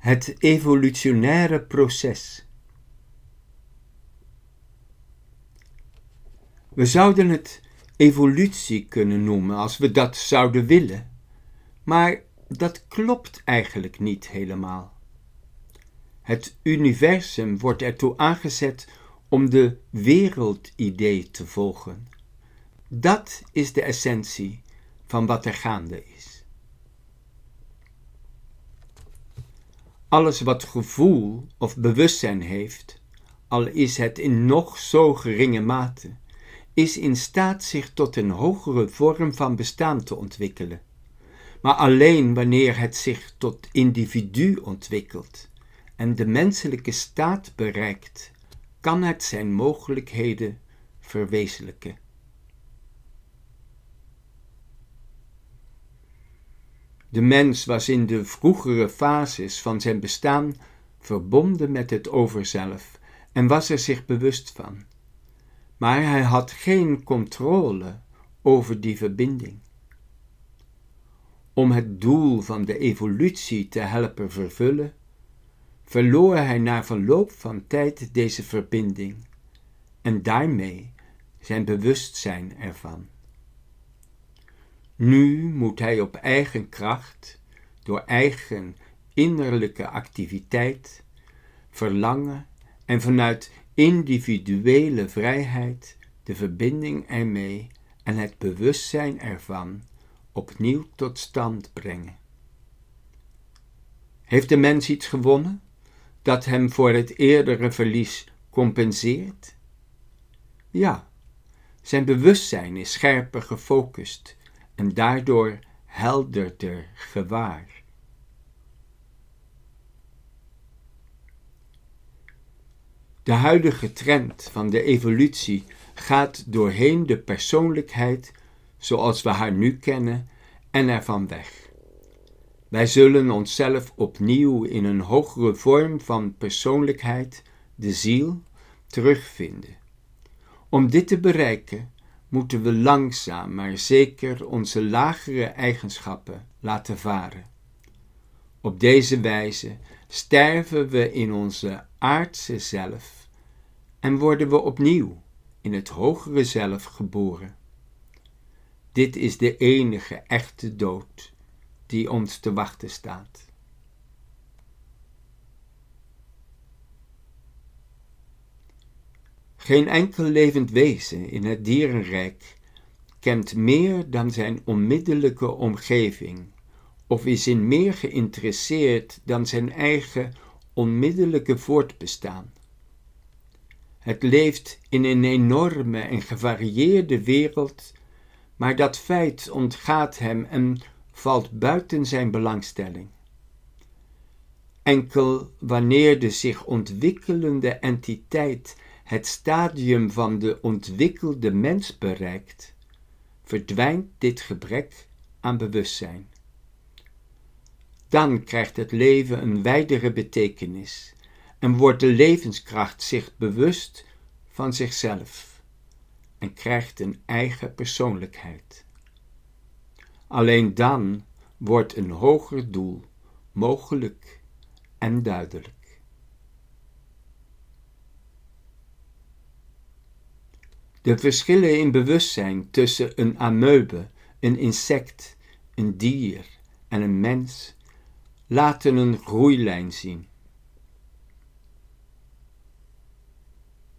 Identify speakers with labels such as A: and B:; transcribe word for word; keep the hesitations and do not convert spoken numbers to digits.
A: Het evolutionaire proces. We zouden het evolutie kunnen noemen als we dat zouden willen, maar dat klopt eigenlijk niet helemaal. Het universum wordt ertoe aangezet om de wereldidee te volgen. Dat is de essentie van wat er gaande is. Alles wat gevoel of bewustzijn heeft, al is het in nog zo geringe mate, is in staat zich tot een hogere vorm van bestaan te ontwikkelen. Maar alleen wanneer het zich tot individu ontwikkelt en de menselijke staat bereikt, kan het zijn mogelijkheden verwezenlijken. De mens was in de vroegere fases van zijn bestaan verbonden met het overzelf en was er zich bewust van. Maar hij had geen controle over die verbinding. Om het doel van de evolutie te helpen vervullen, verloor hij na verloop van tijd deze verbinding en daarmee zijn bewustzijn ervan. Nu moet hij op eigen kracht, door eigen innerlijke activiteit, verlangen en vanuit individuele vrijheid de verbinding ermee en het bewustzijn ervan opnieuw tot stand brengen. Heeft de mens iets gewonnen dat hem voor het eerdere verlies compenseert? Ja, zijn bewustzijn is scherper gefocust en daardoor helderder gewaar. De huidige trend van de evolutie gaat doorheen de persoonlijkheid zoals we haar nu kennen en ervan weg. Wij zullen onszelf opnieuw in een hogere vorm van persoonlijkheid, de ziel, terugvinden. Om dit te bereiken moeten we langzaam maar zeker onze lagere eigenschappen laten varen. Op deze wijze sterven we in onze aardse zelf en worden we opnieuw in het hogere zelf geboren. Dit is de enige echte dood die ons te wachten staat. Geen enkel levend wezen in het dierenrijk kent meer dan zijn onmiddellijke omgeving of is in meer geïnteresseerd dan zijn eigen onmiddellijke voortbestaan. Het leeft in een enorme en gevarieerde wereld, maar dat feit ontgaat hem en valt buiten zijn belangstelling. Enkel wanneer de zich ontwikkelende entiteit het stadium van de ontwikkelde mens bereikt, verdwijnt dit gebrek aan bewustzijn. Dan krijgt het leven een wijdere betekenis en wordt de levenskracht zich bewust van zichzelf en krijgt een eigen persoonlijkheid. Alleen dan wordt een hoger doel mogelijk en duidelijk. De verschillen in bewustzijn tussen een amoebe, een insect, een dier en een mens laten een groeilijn zien.